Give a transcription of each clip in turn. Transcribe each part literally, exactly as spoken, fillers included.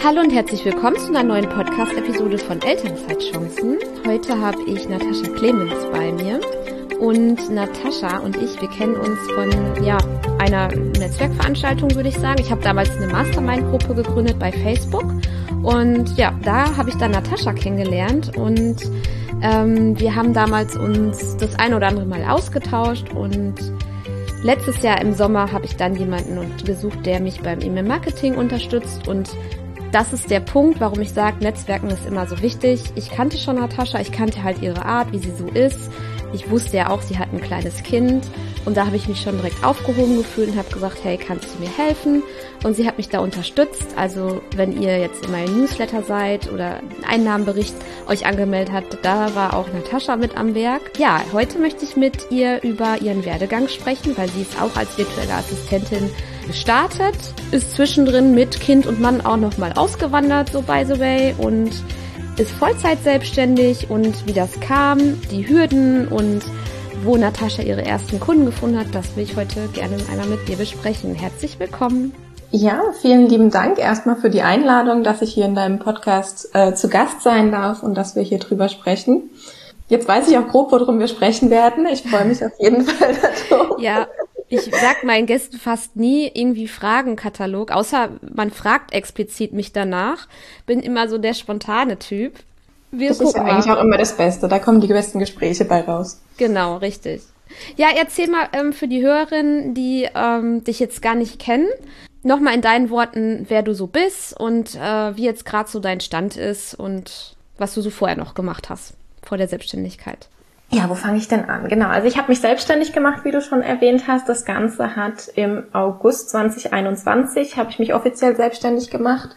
Hallo und herzlich willkommen zu einer neuen Podcast-Episode von Elternzeitchancen. Heute habe ich Natascha Clemens bei mir und Natascha und ich, wir kennen uns von ja einer Netzwerkveranstaltung, würde ich sagen. Ich habe damals eine Mastermind-Gruppe gegründet bei Facebook und ja, da habe ich dann Natascha kennengelernt und ähm, wir haben damals uns das ein oder andere Mal ausgetauscht und letztes Jahr im Sommer habe ich dann jemanden gesucht, der mich beim E-Mail-Marketing unterstützt und das ist der Punkt, warum ich sage, Netzwerken ist immer so wichtig. Ich kannte schon Natascha, ich kannte halt ihre Art, wie sie so ist. Ich wusste ja auch, sie hat ein kleines Kind und da habe ich mich schon direkt aufgehoben gefühlt und habe gesagt, hey, kannst du mir helfen? Und sie hat mich da unterstützt. Also wenn ihr jetzt in meinem Newsletter seid oder einen Einnahmenbericht euch angemeldet habt, da war auch Natascha mit am Werk. Ja, heute möchte ich mit ihr über ihren Werdegang sprechen, weil sie ist auch als virtuelle Assistentin gestartet, ist zwischendrin mit Kind und Mann auch nochmal ausgewandert, so by the way, und ist Vollzeit selbstständig und wie das kam, die Hürden und wo Natascha ihre ersten Kunden gefunden hat, das will ich heute gerne einmal mit dir besprechen. Herzlich willkommen. Ja, vielen lieben Dank erstmal für die Einladung, dass ich hier in deinem Podcast äh, zu Gast sein darf und dass wir hier drüber sprechen. Jetzt weiß ich auch grob, worum wir sprechen werden. Ich freue mich auf jeden Fall darum. Ja. Ich sag meinen Gästen fast nie irgendwie Fragenkatalog, außer man fragt explizit mich danach. Bin immer so der spontane Typ. Wir das ist ja eigentlich auch immer das Beste, da kommen die besten Gespräche bei raus. Genau, richtig. Ja, erzähl mal ähm, für die Hörerinnen, die ähm, dich jetzt gar nicht kennen, nochmal in deinen Worten, wer du so bist und äh, wie jetzt gerade so dein Stand ist und was du so vorher noch gemacht hast, vor der Selbstständigkeit. Ja, wo fange ich denn an? Genau, also ich habe mich selbstständig gemacht, wie du schon erwähnt hast. Das Ganze hat im August zwanzig einundzwanzig, habe ich mich offiziell selbstständig gemacht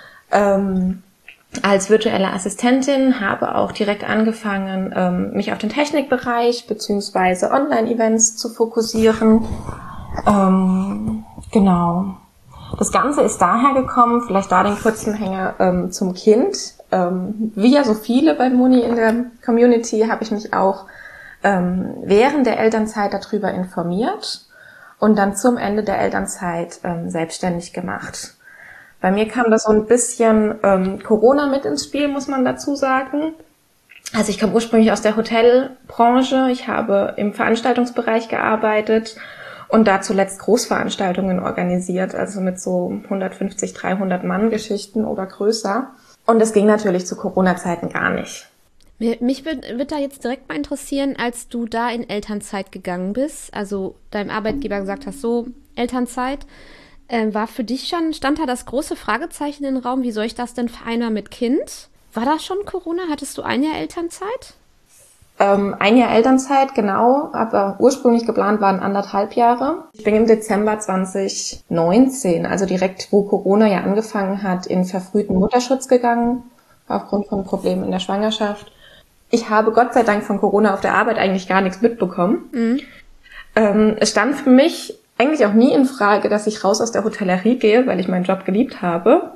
ähm, als virtuelle Assistentin, habe auch direkt angefangen, ähm, mich auf den Technikbereich beziehungsweise Online-Events zu fokussieren. Ähm, genau. Das Ganze ist daher gekommen, vielleicht da den kurzen Hänger ähm, zum Kind. Ähm, wie ja so viele bei Moni in der Community habe ich mich auch ähm, während der Elternzeit darüber informiert und dann zum Ende der Elternzeit ähm, selbstständig gemacht. Bei mir kam da so ein bisschen ähm, Corona mit ins Spiel, muss man dazu sagen. Also ich komme ursprünglich aus der Hotelbranche, ich habe im Veranstaltungsbereich gearbeitet und da zuletzt Großveranstaltungen organisiert, also mit so hundertfünfzig, dreihundert Mann Geschichten oder größer. Und das ging natürlich zu Corona-Zeiten gar nicht. Mich wird, wird da jetzt direkt mal interessieren, als du da in Elternzeit gegangen bist, also deinem Arbeitgeber gesagt hast, so Elternzeit, äh, war für dich schon, stand da das große Fragezeichen im Raum, wie soll ich das denn vereinbaren mit Kind? War das schon Corona? Hattest du ein Jahr Elternzeit? Ähm, ein Jahr Elternzeit, genau, aber ursprünglich geplant waren anderthalb Jahre. Ich bin im Dezember zwanzig neunzehn, also direkt wo Corona ja angefangen hat, in verfrühten Mutterschutz gegangen, aufgrund von Problemen in der Schwangerschaft. Ich habe Gott sei Dank von Corona auf der Arbeit eigentlich gar nichts mitbekommen. Mhm. Ähm, es stand für mich eigentlich auch nie in Frage, dass ich raus aus der Hotellerie gehe, weil ich meinen Job geliebt habe.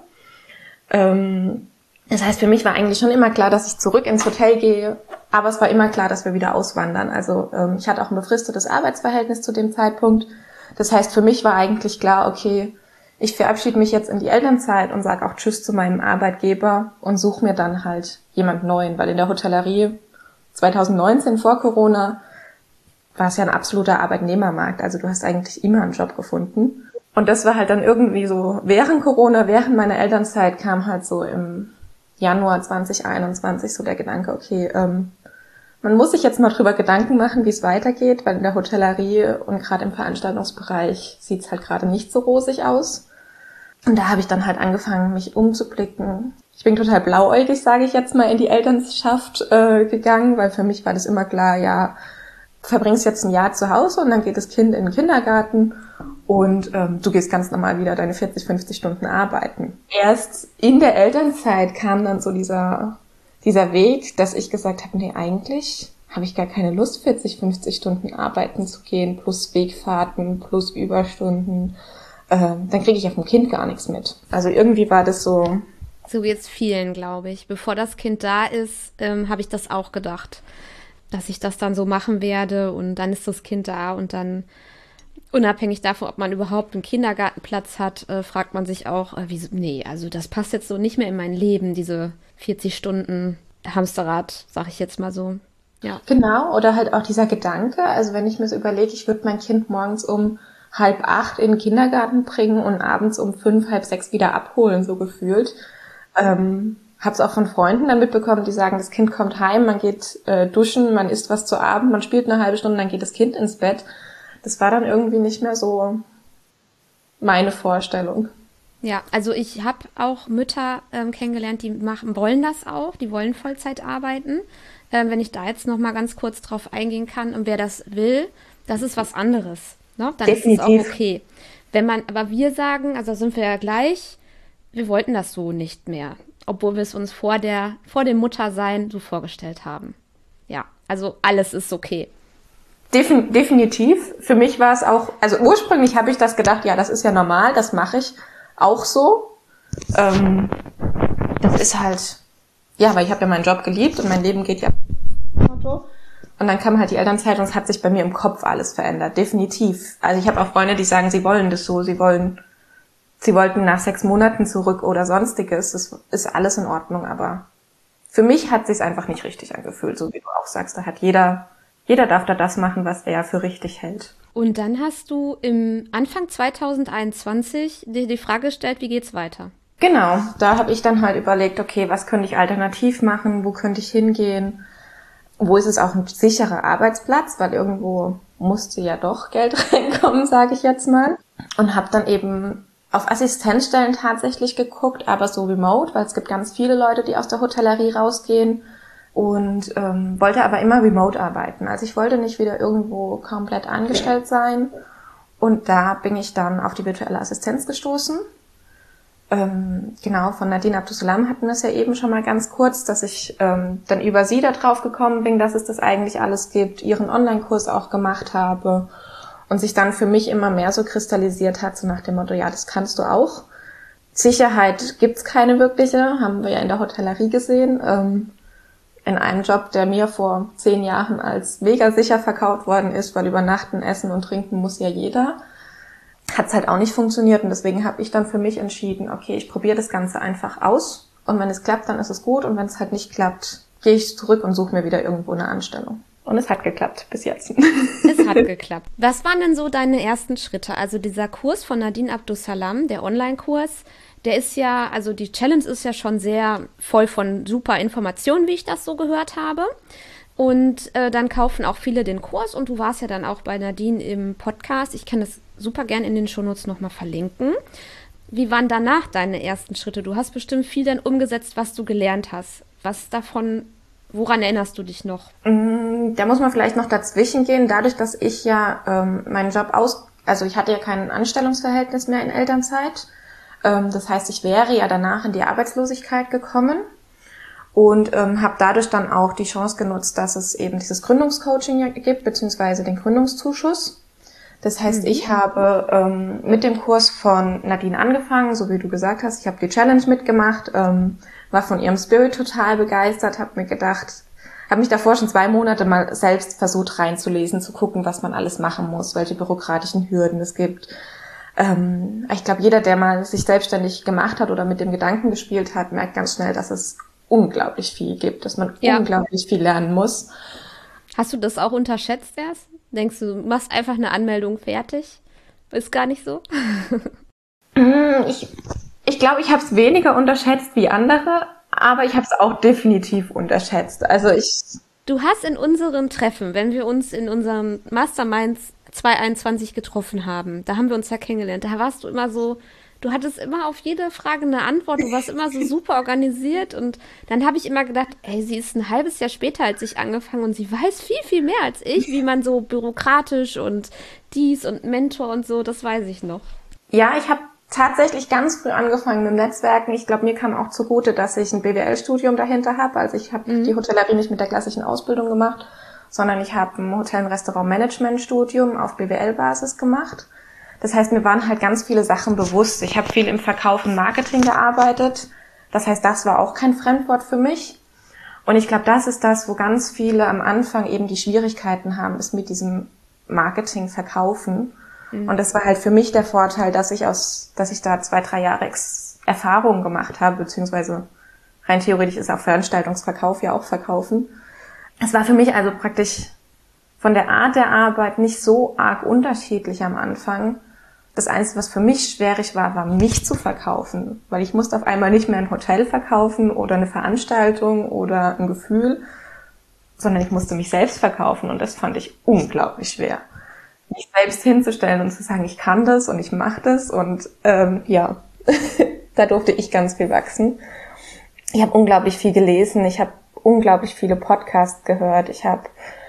Ähm, Das heißt, für mich war eigentlich schon immer klar, dass ich zurück ins Hotel gehe, aber es war immer klar, dass wir wieder auswandern. Also ähm, ich hatte auch ein befristetes Arbeitsverhältnis zu dem Zeitpunkt. Das heißt, für mich war eigentlich klar, okay, ich verabschiede mich jetzt in die Elternzeit und sage auch Tschüss zu meinem Arbeitgeber und suche mir dann halt jemand Neuen, weil in der Hotellerie zwanzig neunzehn vor Corona war es ja ein absoluter Arbeitnehmermarkt. Also du hast eigentlich immer einen Job gefunden. Und das war halt dann irgendwie so, während Corona, während meiner Elternzeit kam halt so im Januar zwanzig einundzwanzig so der Gedanke, okay, ähm, man muss sich jetzt mal drüber Gedanken machen, wie es weitergeht, weil in der Hotellerie und gerade im Veranstaltungsbereich sieht es halt gerade nicht so rosig aus. Und da habe ich dann halt angefangen, mich umzublicken. Ich bin total blauäugig, sage ich jetzt mal, in die Elternschaft äh, gegangen, weil für mich war das immer klar, ja, du verbringst jetzt ein Jahr zu Hause und dann geht das Kind in den Kindergarten und ähm, du gehst ganz normal wieder deine vierzig, fünfzig Stunden arbeiten. Erst in der Elternzeit kam dann so dieser dieser Weg, dass ich gesagt habe, nee, eigentlich habe ich gar keine Lust, vierzig, fünfzig Stunden arbeiten zu gehen, plus Wegfahrten, plus Überstunden. Ähm, dann kriege ich auf dem Kind gar nichts mit. Also irgendwie war das so... So geht's vielen, glaube ich. Bevor das Kind da ist, ähm, habe ich das auch gedacht, dass ich das dann so machen werde und dann ist das Kind da und dann Unabhängig davon, ob man überhaupt einen Kindergartenplatz hat, äh, fragt man sich auch, äh, wieso, nee, also das passt jetzt so nicht mehr in mein Leben, diese vierzig Stunden Hamsterrad, sag ich jetzt mal so. Ja. Genau, oder halt auch dieser Gedanke, also wenn ich mir so überlege, ich würde mein Kind morgens um halb acht in den Kindergarten bringen und abends um fünf, halb sechs wieder abholen, so gefühlt. Ähm, habe es auch von Freunden dann mitbekommen, die sagen, das Kind kommt heim, man geht äh, duschen, man isst was zu Abend, man spielt eine halbe Stunde, dann geht das Kind ins Bett. Das war dann irgendwie nicht mehr so meine Vorstellung. Ja, also ich habe auch Mütter ähm, kennengelernt, die machen, wollen das auch, die wollen Vollzeit arbeiten. Ähm, wenn ich da jetzt noch mal ganz kurz drauf eingehen kann, und wer das will, das ist was anderes. Ne? Dann Definitiv. Ist es auch okay. Wenn man, aber wir sagen, also sind wir ja gleich, wir wollten das so nicht mehr, obwohl wir es uns vor der, vor dem Muttersein so vorgestellt haben. Ja, also alles ist okay. Defin- definitiv. Für mich war es auch, also ursprünglich habe ich das gedacht, ja, das ist ja normal, das mache ich auch so. Ähm, das ist halt, ja, weil ich habe ja meinen Job geliebt und mein Leben geht ja. Und dann kam halt die Elternzeit und es hat sich bei mir im Kopf alles verändert, definitiv. Also ich habe auch Freunde, die sagen, sie wollen das so, sie wollen, sie wollten nach sechs Monaten zurück oder sonstiges. Das ist alles in Ordnung, aber für mich hat es sich einfach nicht richtig angefühlt, so wie du auch sagst. Da hat jeder Jeder darf da das machen, was er für richtig hält. Und dann hast du im Anfang zwanzig einundzwanzig dir die Frage gestellt, wie geht's weiter? Genau, da habe ich dann halt überlegt, okay, was könnte ich alternativ machen, wo könnte ich hingehen, wo ist es auch ein sicherer Arbeitsplatz, weil irgendwo musste ja doch Geld reinkommen, sage ich jetzt mal. Und habe dann eben auf Assistenzstellen tatsächlich geguckt, aber so remote, weil es gibt ganz viele Leute, die aus der Hotellerie rausgehen. Und ähm, wollte aber immer remote arbeiten. Also ich wollte nicht wieder irgendwo komplett angestellt sein. Und da bin ich dann auf die virtuelle Assistenz gestoßen. Ähm, genau, von Nadine Abdussalam hatten wir es ja eben schon mal ganz kurz, dass ich ähm, dann über sie da drauf gekommen bin, dass es das eigentlich alles gibt, ihren Online-Kurs auch gemacht habe und sich dann für mich immer mehr so kristallisiert hat, so nach dem Motto, ja, das kannst du auch. Sicherheit gibt's keine wirkliche, haben wir ja in der Hotellerie gesehen. Ähm, in einem Job, der mir vor zehn Jahren als mega sicher verkauft worden ist, weil übernachten, essen und trinken muss ja jeder, hat es halt auch nicht funktioniert. Und deswegen habe ich dann für mich entschieden, okay, ich probiere das Ganze einfach aus. Und wenn es klappt, dann ist es gut. Und wenn es halt nicht klappt, gehe ich zurück und suche mir wieder irgendwo eine Anstellung. Und es hat geklappt, bis jetzt. Es hat geklappt. Was waren denn so deine ersten Schritte? Also dieser Kurs von Nadine Abdussalam, der Online-Kurs, der ist ja, also die Challenge ist ja schon sehr voll von super Informationen, wie ich das so gehört habe. Und äh, dann kaufen auch viele den Kurs und du warst ja dann auch bei Nadine im Podcast. Ich kann das super gern in den Shownotes nochmal verlinken. Wie waren danach deine ersten Schritte? Du hast bestimmt viel dann umgesetzt, was du gelernt hast. Was davon, woran erinnerst du dich noch? Da muss man vielleicht noch dazwischen gehen. Dadurch, dass ich ja ähm, meinen Job aus, also ich hatte ja kein Anstellungsverhältnis mehr in Elternzeit. Das heißt, ich wäre ja danach in die Arbeitslosigkeit gekommen und ähm, habe dadurch dann auch die Chance genutzt, dass es eben dieses Gründungscoaching gibt, beziehungsweise den Gründungszuschuss. Das heißt, mhm. ich habe ähm, mit dem Kurs von Nadine angefangen, so wie du gesagt hast. Ich habe die Challenge mitgemacht, ähm, war von ihrem Spirit total begeistert, habe mir gedacht, habe mich davor schon zwei Monate mal selbst versucht reinzulesen, zu gucken, was man alles machen muss, welche bürokratischen Hürden es gibt. Ähm, ich glaube, jeder, der mal sich selbstständig gemacht hat oder mit dem Gedanken gespielt hat, merkt ganz schnell, dass es unglaublich viel gibt, dass man ja. unglaublich viel lernen muss. Hast du das auch unterschätzt erst? Denkst du, du machst einfach eine Anmeldung fertig? Ist gar nicht so? ich ich glaube, ich habe es weniger unterschätzt wie andere, aber ich habe es auch definitiv unterschätzt. Also ich. Du hast in unseren Treffen, wenn wir uns in unserem Masterminds zwanzig einundzwanzig getroffen haben, da haben wir uns ja kennengelernt, da warst du immer so, du hattest immer auf jede Frage eine Antwort, du warst immer so super organisiert und dann habe ich immer gedacht, ey, sie ist ein halbes Jahr später als ich angefangen und sie weiß viel, viel mehr als ich, wie man so bürokratisch und dies und Mentor und so, das weiß ich noch. Ja, ich habe tatsächlich ganz früh angefangen mit Netzwerken. Ich glaube, mir kam auch zugute, dass ich ein B W L-Studium dahinter habe, also ich habe mhm. die Hotellerie nicht mit der klassischen Ausbildung gemacht, sondern ich habe ein Hotel- und Restaurant-Management-Studium auf B W L-Basis gemacht. Das heißt, mir waren halt ganz viele Sachen bewusst. Ich habe viel im Verkauf und Marketing gearbeitet. Das heißt, das war auch kein Fremdwort für mich. Und ich glaube, das ist das, wo ganz viele am Anfang eben die Schwierigkeiten haben, ist mit diesem Marketing, Verkaufen. Mhm. Und das war halt für mich der Vorteil, dass ich aus, dass ich da zwei, drei Jahre Ex- Erfahrungen gemacht habe, beziehungsweise rein theoretisch ist auch Veranstaltungsverkauf ja auch Verkaufen. Es war für mich also praktisch von der Art der Arbeit nicht so arg unterschiedlich am Anfang. Das Einzige, was für mich schwierig war, war mich zu verkaufen, weil ich musste auf einmal nicht mehr ein Hotel verkaufen oder eine Veranstaltung oder ein Gefühl, sondern ich musste mich selbst verkaufen und das fand ich unglaublich schwer. Mich selbst hinzustellen und zu sagen, ich kann das und ich mache das und ähm, ja, da durfte ich ganz viel wachsen. Ich habe unglaublich viel gelesen, ich habe unglaublich viele Podcasts gehört, ich habe,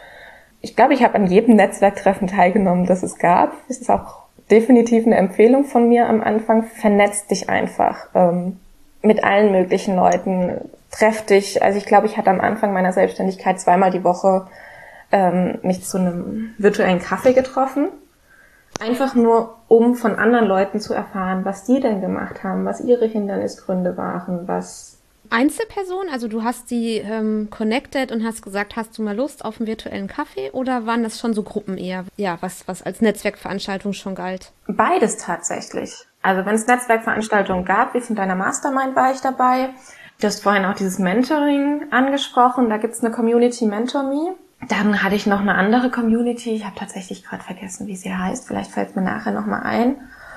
ich glaube, ich habe an jedem Netzwerktreffen teilgenommen, das es gab. Das ist auch definitiv eine Empfehlung von mir am Anfang. Vernetz dich einfach ähm, mit allen möglichen Leuten, treff dich. Also ich glaube, ich hatte am Anfang meiner Selbstständigkeit zweimal die Woche ähm, mich zu einem virtuellen Kaffee getroffen. Einfach nur, um von anderen Leuten zu erfahren, was die denn gemacht haben, was ihre Hindernisgründe waren, was... Einzelperson? Also du hast die ähm, connected und hast gesagt, hast du mal Lust auf einen virtuellen Kaffee? Oder waren das schon so Gruppen eher, ja, was, was als Netzwerkveranstaltung schon galt? Beides tatsächlich. Also wenn es Netzwerkveranstaltungen gab, wie von deiner Mastermind war ich dabei. Du hast vorhin auch dieses Mentoring angesprochen, da gibt's eine Community Mentor Me. Dann hatte ich noch eine andere Community, ich habe tatsächlich gerade vergessen, wie sie heißt, vielleicht fällt mir nachher nochmal ein.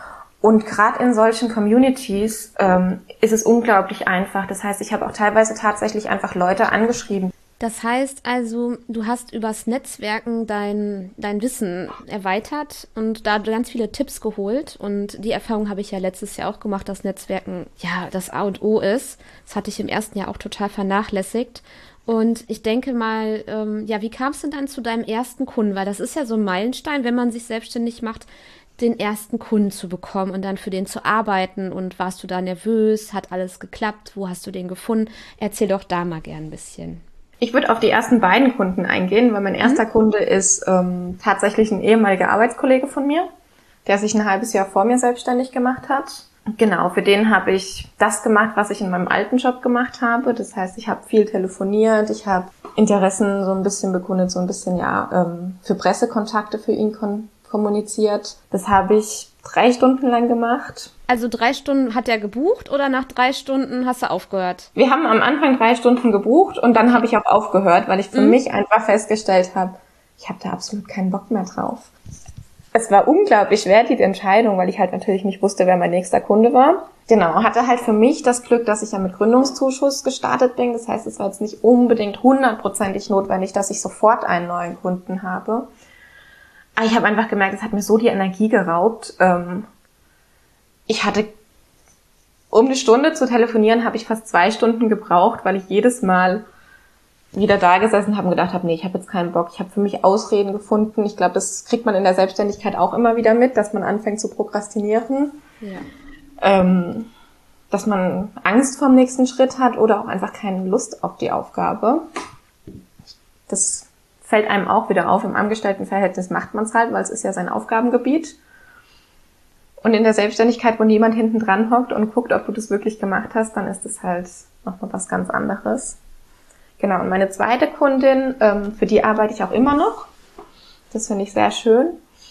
Und gerade in solchen Communities ähm, ist es unglaublich einfach. Das heißt, ich habe auch teilweise tatsächlich einfach Leute angeschrieben. Das heißt also, du hast übers Netzwerken dein, dein Wissen erweitert und da ganz viele Tipps geholt. Und die Erfahrung habe ich ja letztes Jahr auch gemacht, dass Netzwerken ja das A und O ist. Das hatte ich im ersten Jahr auch total vernachlässigt. Und ich denke mal, ähm, ja, wie kam es denn dann zu deinem ersten Kunden? Weil das ist ja so ein Meilenstein, wenn man sich selbstständig macht, den ersten Kunden zu bekommen und dann für den zu arbeiten. Und warst du da nervös? Hat alles geklappt? Wo hast du den gefunden? Erzähl doch da mal gern ein bisschen. Ich würde auf die ersten beiden Kunden eingehen, weil mein erster mhm. Kunde ist ähm, tatsächlich ein ehemaliger Arbeitskollege von mir, der sich ein halbes Jahr vor mir selbstständig gemacht hat. Genau, für den habe ich das gemacht, was ich in meinem alten Job gemacht habe. Das heißt, ich habe viel telefoniert, ich habe Interessen so ein bisschen bekundet, so ein bisschen ja ähm, für Pressekontakte für ihn kon- kommuniziert. Das habe ich drei Stunden lang gemacht. Also drei Stunden hat er gebucht oder nach drei Stunden hast du aufgehört? Wir haben am Anfang drei Stunden gebucht und dann habe ich auch aufgehört, weil ich für mhm. mich einfach festgestellt habe, ich habe da absolut keinen Bock mehr drauf. Es war unglaublich schwer, die Entscheidung, weil ich halt natürlich nicht wusste, wer mein nächster Kunde war. Genau, hatte halt für mich das Glück, dass ich ja mit Gründungszuschuss gestartet bin. Das heißt, es war jetzt nicht unbedingt hundertprozentig notwendig, dass ich sofort einen neuen Kunden habe. Aber ich habe einfach gemerkt, es hat mir so die Energie geraubt. Ich hatte, um eine Stunde zu telefonieren, habe ich fast zwei Stunden gebraucht, weil ich jedes Mal wieder da gesessen habe und gedacht habe, nee, ich habe jetzt keinen Bock. Ich habe für mich Ausreden gefunden. Ich glaube, das kriegt man in der Selbstständigkeit auch immer wieder mit, dass man anfängt zu prokrastinieren. Ja. Ähm, dass man Angst vorm nächsten Schritt hat oder auch einfach keine Lust auf die Aufgabe. Das fällt einem auch wieder auf. Im Angestelltenverhältnis macht man es halt, weil es ist ja sein Aufgabengebiet. Und in der Selbstständigkeit, wo niemand hinten dran hockt und guckt, ob du das wirklich gemacht hast, dann ist es halt nochmal was ganz anderes. Genau, und meine zweite Kundin, ähm, für die arbeite ich auch immer noch. Das finde ich sehr schön.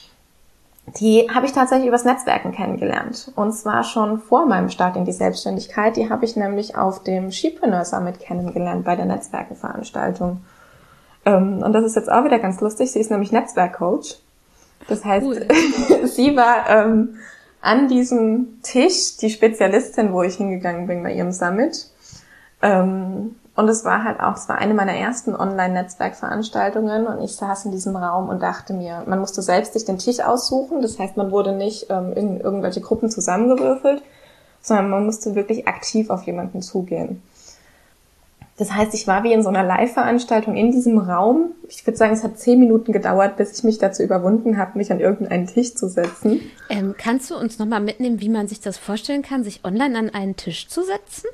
Die habe ich tatsächlich übers Netzwerken kennengelernt. Und zwar schon vor meinem Start in die Selbstständigkeit. Die habe ich nämlich auf dem Skipreneur Summit kennengelernt bei der Netzwerkenveranstaltung. Ähm, und das ist jetzt auch wieder ganz lustig. Sie ist nämlich Netzwerkcoach. Das heißt, cool. Sie war ähm, an diesem Tisch die Spezialistin, wo ich hingegangen bin bei ihrem Summit. Ähm, Und es war halt auch, es war eine meiner ersten Online-Netzwerkveranstaltungen und ich saß in diesem Raum und dachte mir, man musste selbst sich den Tisch aussuchen, das heißt, man wurde nicht ähm, in irgendwelche Gruppen zusammengewürfelt, sondern man musste wirklich aktiv auf jemanden zugehen. Das heißt, ich war wie in so einer Live-Veranstaltung in diesem Raum. Ich würde sagen, es hat zehn Minuten gedauert, bis ich mich dazu überwunden habe, mich an irgendeinen Tisch zu setzen. Ähm, kannst du uns nochmal mitnehmen, wie man sich das vorstellen kann, sich online an einen Tisch zu setzen?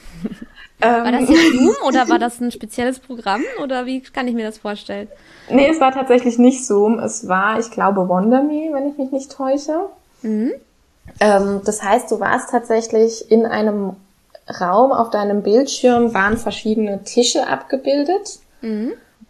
War das jetzt Zoom oder war das ein spezielles Programm oder wie kann ich mir das vorstellen? Nee, es war tatsächlich nicht Zoom. Es war, ich glaube, Wonderme, wenn ich mich nicht täusche. Mhm. Ähm, das heißt, du warst tatsächlich in einem Raum, auf deinem Bildschirm waren verschiedene Tische abgebildet. Mhm.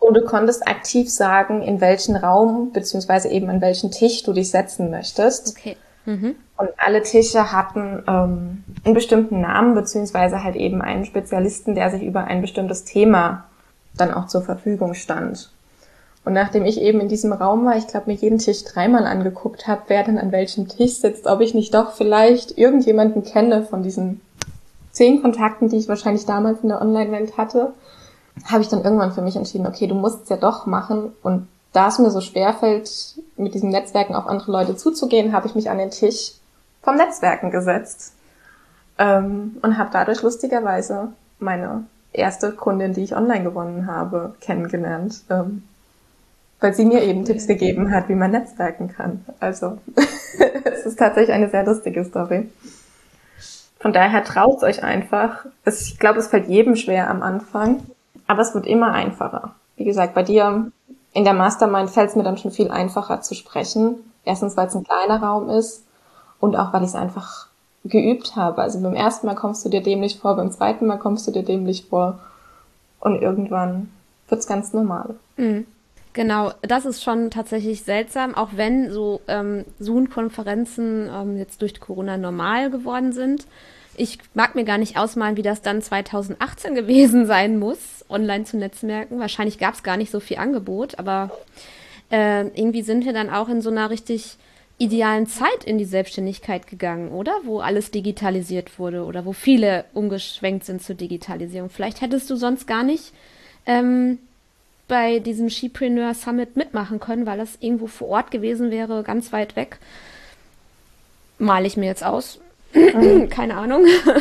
und du konntest aktiv sagen, in welchen Raum beziehungsweise eben an welchen Tisch du dich setzen möchtest. Okay. Mhm. Und alle Tische hatten ähm, einen bestimmten Namen beziehungsweise halt eben einen Spezialisten, der sich über ein bestimmtes Thema dann auch zur Verfügung stand. Und nachdem ich eben in diesem Raum war, ich glaube, mir jeden Tisch dreimal angeguckt habe, wer denn an welchem Tisch sitzt, ob ich nicht doch vielleicht irgendjemanden kenne von diesen zehn Kontakten, die ich wahrscheinlich damals in der Online-Welt hatte, habe ich dann irgendwann für mich entschieden, okay, du musst es ja doch machen. Und da es mir so schwerfällt, mit diesem Netzwerken auf andere Leute zuzugehen, habe ich mich an den Tisch vom Netzwerken gesetzt ähm, und habe dadurch lustigerweise meine erste Kundin, die ich online gewonnen habe, kennengelernt. Ähm, weil sie mir eben Tipps gegeben hat, wie man netzwerken kann. Also es ist tatsächlich eine sehr lustige Story. Von daher traut euch einfach. Es, ich glaube, es fällt jedem schwer am Anfang, aber es wird immer einfacher. Wie gesagt, bei dir in der Mastermind fällt es mir dann schon viel einfacher zu sprechen. Erstens, weil es ein kleiner Raum ist und auch, weil ich es einfach geübt habe. Also beim ersten Mal kommst du dir dämlich vor, beim zweiten Mal kommst du dir dämlich vor und irgendwann wird's ganz normal. Mhm. Genau, das ist schon tatsächlich seltsam, auch wenn so ähm, Zoom-Konferenzen ähm, jetzt durch Corona normal geworden sind. Ich mag mir gar nicht ausmalen, wie das dann zwanzig achtzehn gewesen sein muss, online zu Netzwerken. Wahrscheinlich gab es gar nicht so viel Angebot, aber äh, irgendwie sind wir dann auch in so einer richtig idealen Zeit in die Selbstständigkeit gegangen, oder? Wo alles digitalisiert wurde oder wo viele umgeschwenkt sind zur Digitalisierung. Vielleicht hättest du sonst gar nicht ähm, bei diesem Skipreneur Summit mitmachen können, weil das irgendwo vor Ort gewesen wäre, ganz weit weg. Male ich mir jetzt aus. Mhm. Keine Ahnung.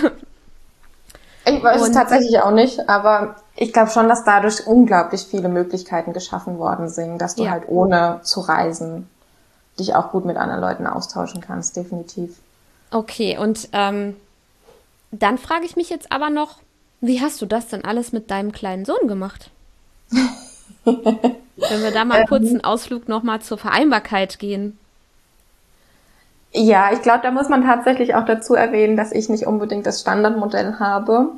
Ich weiß Und es tatsächlich auch nicht, aber ich glaube schon, dass dadurch unglaublich viele Möglichkeiten geschaffen worden sind, dass du ja. halt ohne zu reisen dich auch gut mit anderen Leuten austauschen kannst, definitiv. Okay, und ähm, dann frage ich mich jetzt aber noch, wie hast du das denn alles mit deinem kleinen Sohn gemacht? Wenn wir da mal kurz einen Ausflug nochmal zur Vereinbarkeit gehen. Ja, ich glaube, da muss man tatsächlich auch dazu erwähnen, dass ich nicht unbedingt das Standardmodell habe.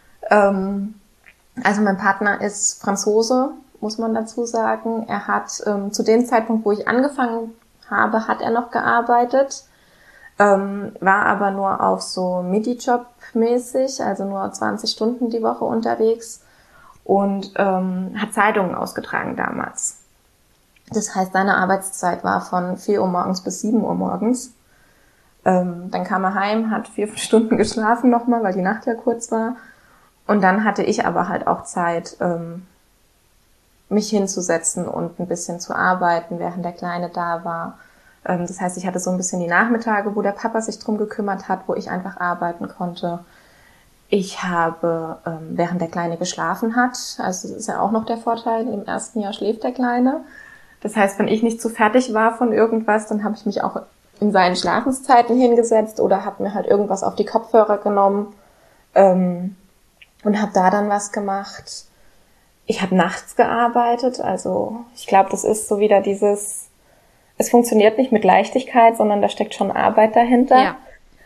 Ähm, also mein Partner ist Franzose, muss man dazu sagen. Er hat ähm, zu dem Zeitpunkt, wo ich angefangen habe, hat er noch gearbeitet, ähm, war aber nur auf so Midi-Job mäßig, also nur zwanzig Stunden die Woche unterwegs. Und ähm, hat Zeitungen ausgetragen damals. Das heißt, seine Arbeitszeit war von vier Uhr morgens bis sieben Uhr morgens. Ähm, dann kam er heim, hat vier Stunden geschlafen nochmal, weil die Nacht ja kurz war. Und dann hatte ich aber halt auch Zeit, ähm, mich hinzusetzen und ein bisschen zu arbeiten, während der Kleine da war. Ähm, das heißt, ich hatte so ein bisschen die Nachmittage, wo der Papa sich drum gekümmert hat, wo ich einfach arbeiten konnte. Ich habe, ähm, während der Kleine geschlafen hat, also das ist ja auch noch der Vorteil, im ersten Jahr schläft der Kleine. Das heißt, wenn ich nicht zu fertig war von irgendwas, dann habe ich mich auch in seinen Schlafenszeiten hingesetzt oder habe mir halt irgendwas auf die Kopfhörer genommen ähm, und habe da dann was gemacht. Ich habe nachts gearbeitet, also ich glaube, das ist so wieder dieses, es funktioniert nicht mit Leichtigkeit, sondern da steckt schon Arbeit dahinter. Ja.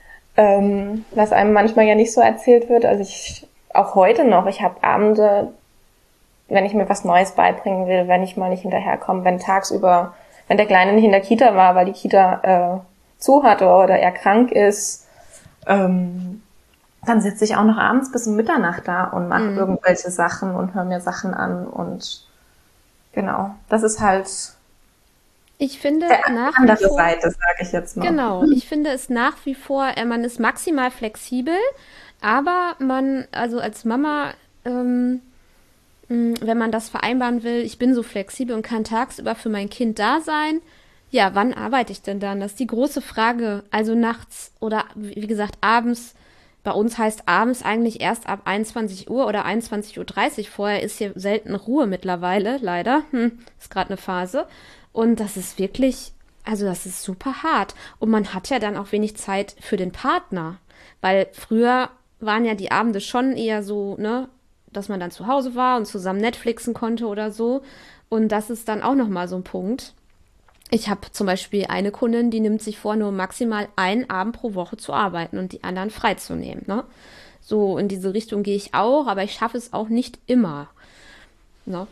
Ähm, was einem manchmal ja nicht so erzählt wird. Also ich, auch heute noch, ich habe Abende, wenn ich mir was Neues beibringen will, wenn ich mal nicht hinterherkomme, wenn tagsüber, wenn der Kleine nicht in der Kita war, weil die Kita äh, zu hatte oder er krank ist, ähm, dann sitze ich auch noch abends bis um Mitternacht da und mache mhm. irgendwelche Sachen und höre mir Sachen an und genau, das ist halt Ich finde der nach andere wie vor, Seite, sage ich jetzt mal. genau, ich finde es nach wie vor, äh, man ist maximal flexibel, aber man, also als Mama, ähm, mh, wenn man das vereinbaren will, ich bin so flexibel und kann tagsüber für mein Kind da sein, ja, wann arbeite ich denn dann? Das ist die große Frage. Also nachts oder wie gesagt abends. Bei uns heißt abends eigentlich erst ab einundzwanzig Uhr oder einundzwanzig Uhr dreißig. Vorher ist hier selten Ruhe mittlerweile, leider. Hm, ist gerade eine Phase. Und das ist wirklich, also das ist super hart. Und man hat ja dann auch wenig Zeit für den Partner. Weil früher waren ja die Abende schon eher so, ne, dass man dann zu Hause war und zusammen Netflixen konnte oder so. Und das ist dann auch nochmal so ein Punkt. Ich habe zum Beispiel eine Kundin, die nimmt sich vor, nur maximal einen Abend pro Woche zu arbeiten und die anderen freizunehmen. Ne? So in diese Richtung gehe ich auch, aber ich schaffe es auch nicht immer. Ne? Also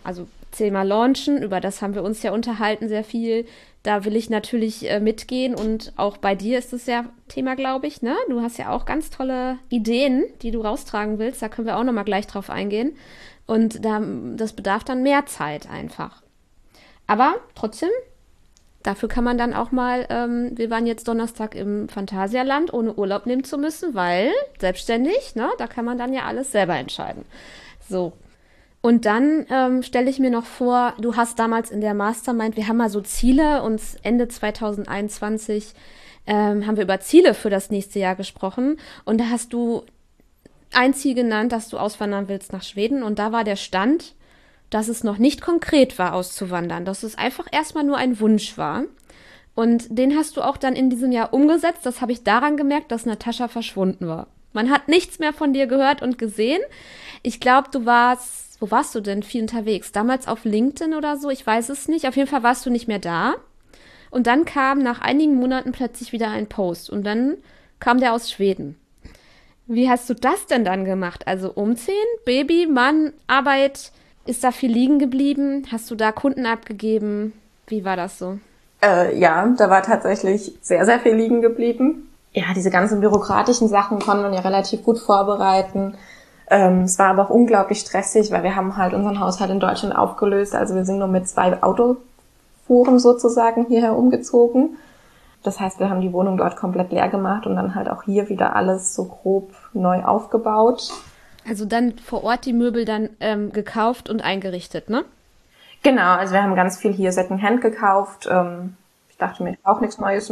Thema Launchen, über das haben wir uns ja unterhalten sehr viel. Da will ich natürlich äh, mitgehen und auch bei dir ist das ja Thema, glaube ich, ne? Du hast ja auch ganz tolle Ideen, die du raustragen willst. Da können wir auch nochmal gleich drauf eingehen. Und da, das bedarf dann mehr Zeit einfach. Aber trotzdem, dafür kann man dann auch mal, ähm, wir waren jetzt Donnerstag im Phantasialand, ohne Urlaub nehmen zu müssen, weil selbstständig, ne? Da kann man dann ja alles selber entscheiden. So. Und dann ähm, stelle ich mir noch vor, du hast damals in der Mastermind, wir haben mal so Ziele und Ende zwanzig einundzwanzig ähm, haben wir über Ziele für das nächste Jahr gesprochen und da hast du ein Ziel genannt, dass du auswandern willst nach Schweden und da war der Stand, dass es noch nicht konkret war, auszuwandern, dass es einfach erstmal nur ein Wunsch war. Und den hast du auch dann in diesem Jahr umgesetzt. Das habe ich daran gemerkt, dass Natascha verschwunden war. Man hat nichts mehr von dir gehört und gesehen. Ich glaube, du warst Wo warst du denn viel unterwegs? Damals auf LinkedIn oder so? Ich weiß es nicht. Auf jeden Fall warst du nicht mehr da. Und dann kam nach einigen Monaten plötzlich wieder ein Post. Und dann kam der aus Schweden. Wie hast du das denn dann gemacht? Also umziehen, Baby, Mann, Arbeit? Ist da viel liegen geblieben? Hast du da Kunden abgegeben? Wie war das so? Äh, ja, da war tatsächlich sehr, sehr viel liegen geblieben. Ja, diese ganzen bürokratischen Sachen konnte man ja relativ gut vorbereiten. Ähm, es war aber auch unglaublich stressig, weil wir haben halt unseren Haushalt in Deutschland aufgelöst. Also wir sind nur mit zwei Autofuhren sozusagen hierher umgezogen. Das heißt, wir haben die Wohnung dort komplett leer gemacht und dann halt auch hier wieder alles so grob neu aufgebaut. Also dann vor Ort die Möbel dann ähm, gekauft und eingerichtet, ne? Genau, also wir haben ganz viel hier Secondhand gekauft. Ähm, ich dachte mir, ich brauche nichts Neues.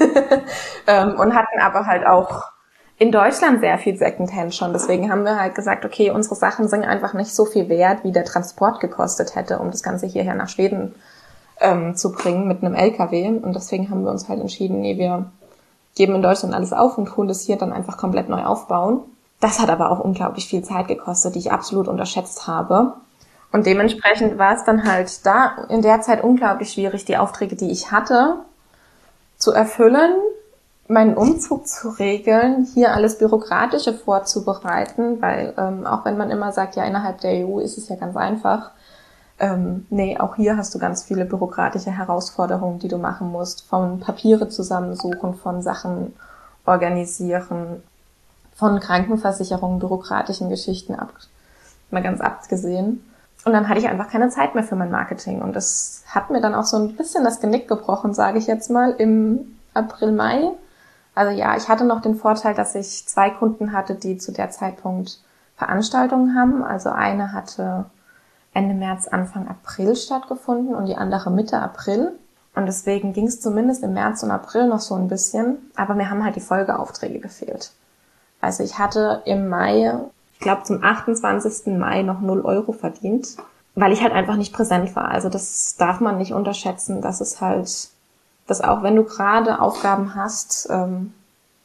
ähm, und hatten aber halt auch in Deutschland sehr viel Secondhand schon. Deswegen haben wir halt gesagt, okay, unsere Sachen sind einfach nicht so viel wert, wie der Transport gekostet hätte, um das Ganze hierher nach Schweden ähm, zu bringen mit einem L K W. Und deswegen haben wir uns halt entschieden, nee, wir geben in Deutschland alles auf und tun das hier dann einfach komplett neu aufbauen. Das hat aber auch unglaublich viel Zeit gekostet, die ich absolut unterschätzt habe. Und dementsprechend war es dann halt da in der Zeit unglaublich schwierig, die Aufträge, die ich hatte, zu erfüllen, meinen Umzug zu regeln, hier alles Bürokratische vorzubereiten, weil ähm, auch wenn man immer sagt, ja, innerhalb der E U ist es ja ganz einfach, ähm, nee, auch hier hast du ganz viele bürokratische Herausforderungen, die du machen musst, von Papiere zusammensuchen, von Sachen organisieren, von Krankenversicherungen, bürokratischen Geschichten ab, mal ganz abgesehen. Und dann hatte ich einfach keine Zeit mehr für mein Marketing und das hat mir dann auch so ein bisschen das Genick gebrochen, sage ich jetzt mal, im April, Mai. Also ja, ich hatte noch den Vorteil, dass ich zwei Kunden hatte, die zu der Zeitpunkt Veranstaltungen haben. Also eine hatte Ende März, Anfang April stattgefunden und die andere Mitte April. Und deswegen ging es zumindest im März und April noch so ein bisschen. Aber mir haben halt die Folgeaufträge gefehlt. Also ich hatte im Mai, ich glaube zum achtundzwanzigsten Mai noch null Euro verdient, weil ich halt einfach nicht präsent war. Also das darf man nicht unterschätzen, dass es halt, dass auch wenn du gerade Aufgaben hast, ähm,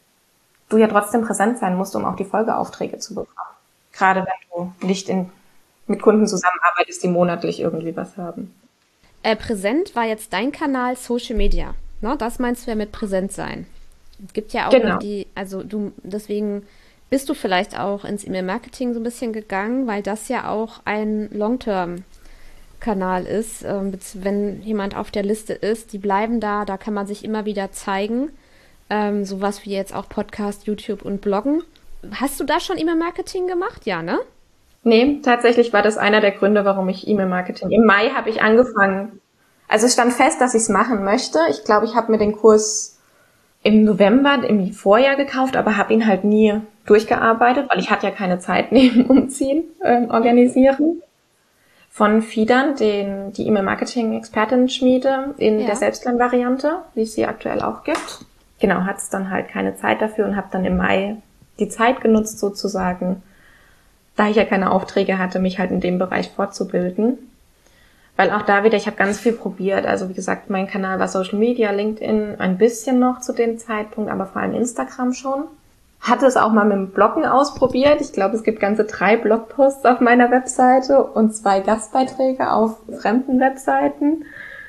du ja trotzdem präsent sein musst, um auch die Folgeaufträge zu bekommen. Gerade wenn du nicht in, mit Kunden zusammenarbeitest, die monatlich irgendwie was haben. Äh, präsent war jetzt dein Kanal Social Media. Ne? Das meinst du ja mit präsent sein. Es gibt ja auch Genau. noch die, also du, deswegen bist du vielleicht auch ins E-Mail-Marketing so ein bisschen gegangen, weil das ja auch ein Long-Term-Kanal ist. Ähm, wenn jemand auf der Liste ist, die bleiben da, da kann man sich immer wieder zeigen. Ähm, sowas wie jetzt auch Podcast, YouTube und Bloggen. Hast du da schon E-Mail-Marketing gemacht? Ja, ne? Nee, tatsächlich war das einer der Gründe, warum ich E-Mail-Marketing. Im Mai habe ich angefangen. Also es stand fest, dass ich es machen möchte. Ich glaube, ich habe mir den Kurs im November, im Vorjahr gekauft, aber habe ihn halt nie durchgearbeitet, weil ich hatte ja keine Zeit neben Umziehen äh, organisieren. Von Fidan, den die E-Mail-Marketing-Expertin-Schmiede in Ja. der Selbstlern-Variante, wie es sie aktuell auch gibt. Genau, hatte es dann halt keine Zeit dafür und habe dann im Mai die Zeit genutzt sozusagen, da ich ja keine Aufträge hatte, mich halt in dem Bereich fortzubilden. Weil auch da wieder, ich habe ganz viel probiert. Also wie gesagt, mein Kanal war Social Media, LinkedIn ein bisschen noch zu dem Zeitpunkt, aber vor allem Instagram schon. Hatte es auch mal mit dem Bloggen ausprobiert. Ich glaube, es gibt ganze drei Blogposts auf meiner Webseite und zwei Gastbeiträge auf fremden Webseiten.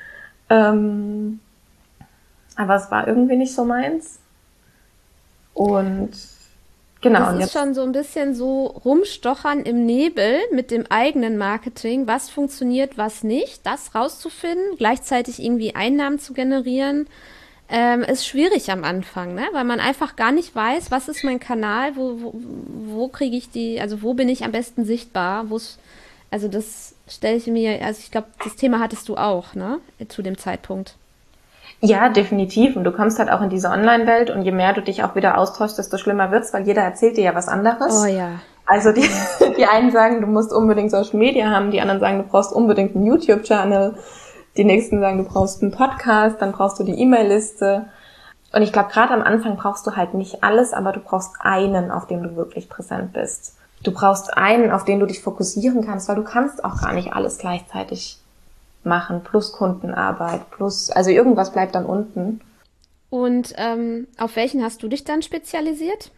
Ähm, aber es war irgendwie nicht so meins. Und Genau. Das und ist jetzt, schon so ein bisschen so rumstochern im Nebel mit dem eigenen Marketing. Was funktioniert, was nicht, das rauszufinden, gleichzeitig irgendwie Einnahmen zu generieren, ähm, ist schwierig am Anfang, ne? Weil man einfach gar nicht weiß, was ist mein Kanal, wo, wo, wo kriege ich die, also wo bin ich am besten sichtbar, wo's, also das stelle ich mir, also ich glaube, das Thema hattest du auch, ne? Zu dem Zeitpunkt. ja, definitiv. Und du kommst halt auch in diese Online-Welt und je mehr du dich auch wieder austauschst, desto schlimmer wird's, weil jeder erzählt dir ja was Oh anderes. ja. Also die, die einen sagen, du musst unbedingt Social Media haben, die anderen sagen, du brauchst unbedingt einen YouTube-Channel, die nächsten sagen, du brauchst einen Podcast, dann brauchst du die E-Mail-Liste. Und ich glaube, gerade am Anfang brauchst du halt nicht alles, aber du brauchst einen, auf dem du wirklich präsent bist. Du brauchst einen, auf den du dich fokussieren kannst, weil du kannst auch gar nicht alles gleichzeitig machen, plus Kundenarbeit, plus, also irgendwas bleibt dann unten. Und ähm, auf welchen hast du dich dann spezialisiert?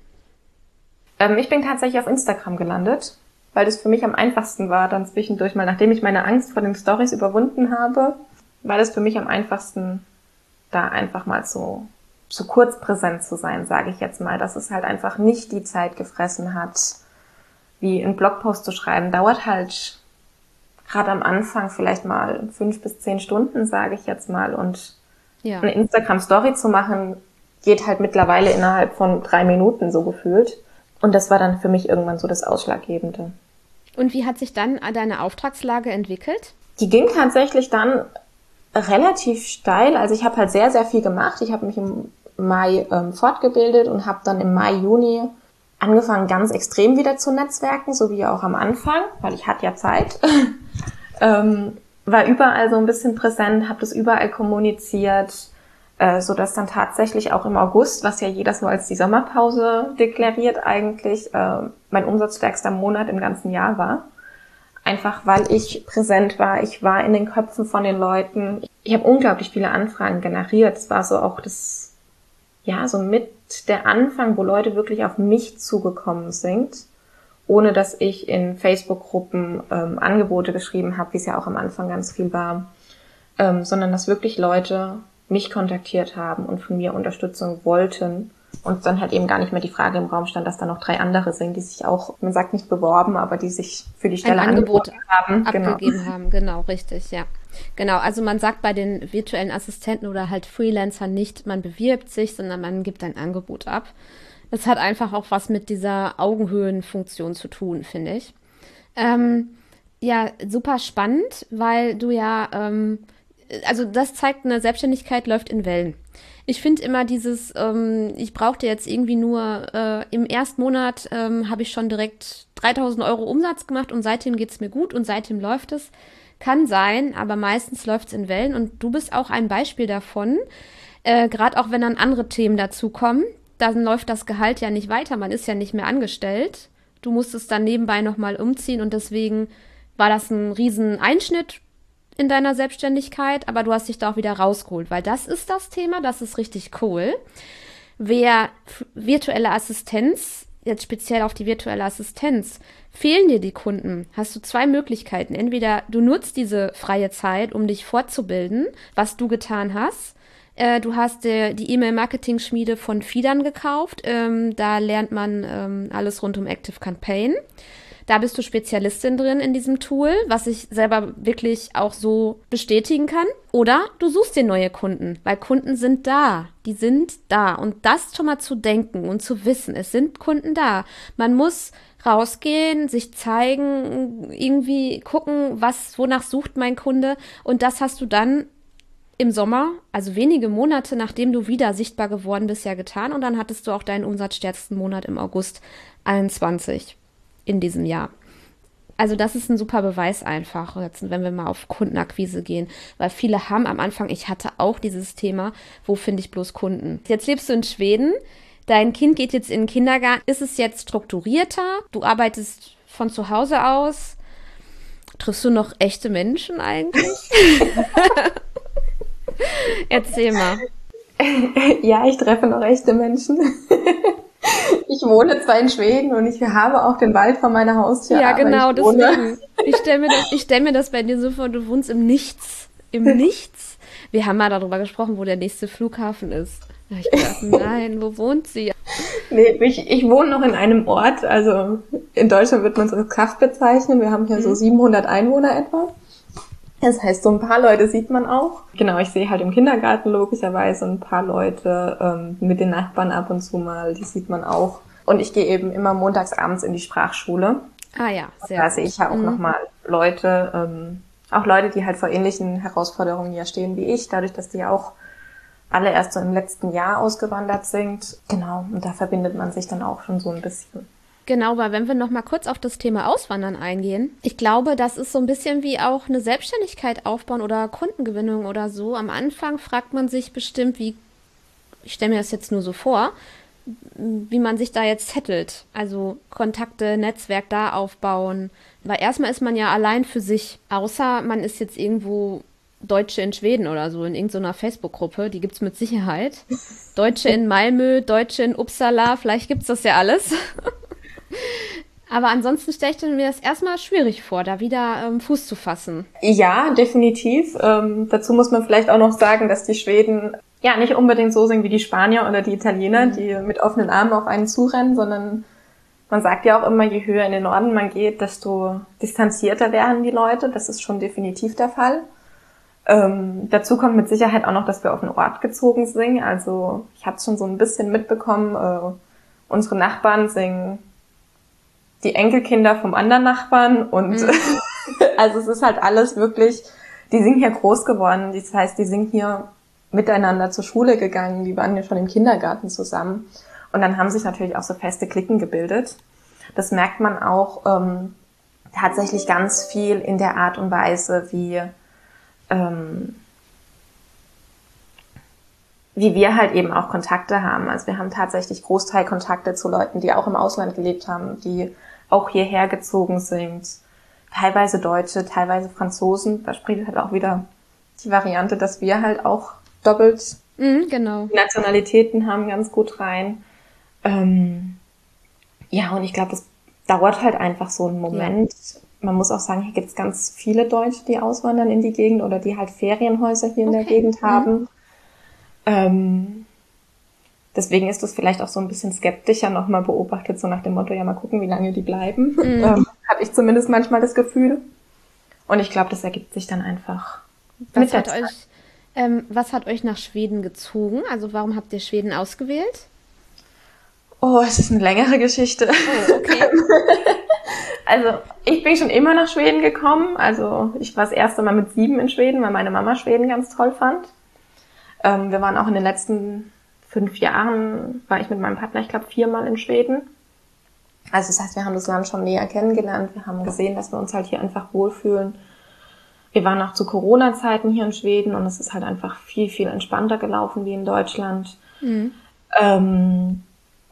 Ähm, ich bin tatsächlich auf Instagram gelandet, weil das für mich am einfachsten war, dann zwischendurch mal, nachdem ich meine Angst vor den Stories überwunden habe, war das für mich am einfachsten, da einfach mal so, so kurz präsent zu sein, sage ich jetzt mal, dass es halt einfach nicht die Zeit gefressen hat, wie einen Blogpost zu schreiben, dauert halt gerade am Anfang vielleicht mal fünf bis zehn Stunden, sage ich jetzt mal. Und Ja. eine Instagram-Story zu machen, geht halt mittlerweile innerhalb von drei Minuten so gefühlt. Und das war dann für mich irgendwann so das Ausschlaggebende. Und wie hat sich dann deine Auftragslage entwickelt? Die ging tatsächlich dann relativ steil. Also ich habe halt sehr, sehr viel gemacht. Ich habe mich im Mai ähm, fortgebildet und habe dann im Mai, Juni angefangen, ganz extrem wieder zu netzwerken, so wie auch am Anfang, weil ich hatte ja Zeit. ähm, war überall so ein bisschen präsent, habe das überall kommuniziert, äh, so dass dann tatsächlich auch im August, was ja jeder so als die Sommerpause deklariert eigentlich, äh, mein umsatzstärkster Monat im ganzen Jahr war. Einfach weil ich präsent war, ich war in den Köpfen von den Leuten. Ich habe unglaublich viele Anfragen generiert. Es war so auch das, ja, so mit der Anfang, wo Leute wirklich auf mich zugekommen sind, ohne dass ich in Facebook-Gruppen ähm, Angebote geschrieben habe, wie es ja auch am Anfang ganz viel war, ähm, sondern dass wirklich Leute mich kontaktiert haben und von mir Unterstützung wollten und dann halt eben gar nicht mehr die Frage im Raum stand, dass da noch drei andere sind, die sich auch, man sagt nicht beworben, aber die sich für die Stelle Ein Angebot angeboten haben. abgegeben Genau. haben, genau, richtig, ja. Genau, also man sagt bei den virtuellen Assistenten oder halt Freelancern nicht, man bewirbt sich, sondern man gibt ein Angebot ab. Das hat einfach auch was mit dieser Augenhöhenfunktion zu tun, finde ich. Ähm, ja, super spannend, weil du ja, ähm, also das zeigt, eine Selbstständigkeit läuft in Wellen. Ich finde immer dieses, ähm, ich brauchte jetzt irgendwie nur, äh, im ersten Monat ähm, habe ich schon direkt dreitausend Euro Umsatz gemacht und seitdem geht's mir gut und seitdem läuft es. Kann sein, aber meistens läuft's in Wellen und du bist auch ein Beispiel davon, äh, gerade auch wenn dann andere Themen dazukommen, dann läuft das Gehalt ja nicht weiter, man ist ja nicht mehr angestellt. Du musstest dann nebenbei nochmal umziehen und deswegen war das ein riesen Einschnitt in deiner Selbstständigkeit, aber du hast dich da auch wieder rausgeholt, weil das ist das Thema, das ist richtig cool. Wer f- virtuelle Assistenz, jetzt speziell auf die virtuelle Assistenz, fehlen dir die Kunden, hast du zwei Möglichkeiten. Entweder du nutzt diese freie Zeit, um dich fortzubilden, was du getan hast. Äh, du hast äh, die E-Mail-Marketing-Schmiede von Fidan gekauft. Ähm, da lernt man ähm, alles rund um Active Campaign. Da bist du Spezialistin drin in diesem Tool, was ich selber wirklich auch so bestätigen kann. Oder du suchst dir neue Kunden, weil Kunden sind da. Die sind da. Und das schon mal zu denken und zu wissen, es sind Kunden da. Man muss rausgehen, sich zeigen, irgendwie gucken, was, wonach sucht mein Kunde. Und das hast du dann im Sommer, also wenige Monate, nachdem du wieder sichtbar geworden bist, ja getan. Und dann hattest du auch deinen umsatzstärksten Monat im August einundzwanzig in diesem Jahr. Also das ist ein super Beweis einfach, jetzt, wenn wir mal auf Kundenakquise gehen, weil viele haben am Anfang, ich hatte auch dieses Thema, wo finde ich bloß Kunden? Jetzt lebst du in Schweden, dein Kind geht jetzt in den Kindergarten, ist es jetzt strukturierter? Du arbeitest von zu Hause aus? Triffst du noch echte Menschen eigentlich? Erzähl mal. Ja, ich treffe noch echte Menschen. Ich wohne zwar in Schweden und ich habe auch den Wald vor meiner Haustür. Ja, genau, aber ich wohne deswegen. Ich stelle mir das, ich stell mir das bei dir so vor, du wohnst im Nichts. Im Nichts. Wir haben mal darüber gesprochen, wo der nächste Flughafen ist. Da hab ich gedacht, nein, wo wohnt sie? Nee, ich, ich wohne noch in einem Ort, also in Deutschland wird man es als Kaff bezeichnen. Wir haben hier mhm. so siebenhundert Einwohner etwa. Das heißt, so ein paar Leute sieht man auch. Genau, ich sehe halt im Kindergarten logischerweise ein paar Leute, ähm, mit den Nachbarn ab und zu mal, die sieht man auch. Und ich gehe eben immer montags abends in die Sprachschule. Ah ja, sehr Da gut. sehe ich ja auch mhm. nochmal Leute, ähm, auch Leute, die halt vor ähnlichen Herausforderungen ja stehen wie ich, dadurch, dass die ja auch alle erst so im letzten Jahr ausgewandert sind. Genau, und da verbindet man sich dann auch schon so ein bisschen. Genau, weil wenn wir noch mal kurz auf das Thema Auswandern eingehen, ich glaube, das ist so ein bisschen wie auch eine Selbstständigkeit aufbauen oder Kundengewinnung oder so. Am Anfang fragt man sich bestimmt, wie, ich stelle mir das jetzt nur so vor, wie man sich da jetzt settelt. Also Kontakte, Netzwerk da aufbauen. Weil erstmal ist man ja allein für sich, außer man ist jetzt irgendwo Deutsche in Schweden oder so, in irgendeiner Facebook-Gruppe, die gibt's mit Sicherheit. Deutsche in Malmö, Deutsche in Uppsala, vielleicht gibt's das ja alles. Aber ansonsten stelle ich mir das erstmal schwierig vor, da wieder ähm, Fuß zu fassen. Ja, definitiv. Ähm, dazu muss man vielleicht auch noch sagen, dass die Schweden ja nicht unbedingt so sind wie die Spanier oder die Italiener, mhm. die mit offenen Armen auf einen zurennen, sondern man sagt ja auch immer, je höher in den Norden man geht, desto distanzierter werden die Leute. Das ist schon definitiv der Fall. Ähm, dazu kommt mit Sicherheit auch noch, dass wir auf den Ort gezogen sind. Also ich habe es schon so ein bisschen mitbekommen, äh, unsere Nachbarn sind die Enkelkinder vom anderen Nachbarn und mhm. also es ist halt alles wirklich, die sind hier groß geworden. Das heißt, die sind hier miteinander zur Schule gegangen, die waren ja schon im Kindergarten zusammen. Und dann haben sich natürlich auch so feste Cliquen gebildet. Das merkt man auch ähm, tatsächlich ganz viel in der Art und Weise, wie ähm, wie wir halt eben auch Kontakte haben. Also wir haben tatsächlich Großteil Kontakte zu Leuten, die auch im Ausland gelebt haben, die auch hierher gezogen sind. Teilweise Deutsche, teilweise Franzosen. Da spielt halt auch wieder die Variante, dass wir halt auch doppelt mhm, genau. Nationalitäten haben, ganz gut rein. Ähm, ja, und ich glaube, das dauert halt einfach so einen Moment. Ja. Man muss auch sagen, hier gibt es ganz viele Deutsche, die auswandern in die Gegend oder die halt Ferienhäuser hier okay. in der Gegend haben. Mhm. Ähm, deswegen ist das vielleicht auch so ein bisschen skeptischer nochmal beobachtet, so nach dem Motto, ja, mal gucken, wie lange die bleiben. Mhm. Ähm, habe ich zumindest manchmal das Gefühl. Und ich glaube, das ergibt sich dann einfach. Was hat euch, ähm, was hat euch nach Schweden gezogen? Also warum habt ihr Schweden ausgewählt? Oh, es ist eine längere Geschichte. Oh, okay. Also ich bin schon immer nach Schweden gekommen. Also ich war das erste Mal mit sieben in Schweden, weil meine Mama Schweden ganz toll fand. Ähm, wir waren auch in den letzten fünf Jahren, war ich mit meinem Partner, ich glaube, viermal in Schweden. Also das heißt, wir haben das Land schon näher kennengelernt. Wir haben gesehen, dass wir uns halt hier einfach wohlfühlen. Wir waren auch zu Corona-Zeiten hier in Schweden und es ist halt einfach viel, viel entspannter gelaufen wie in Deutschland. Mhm. Ähm,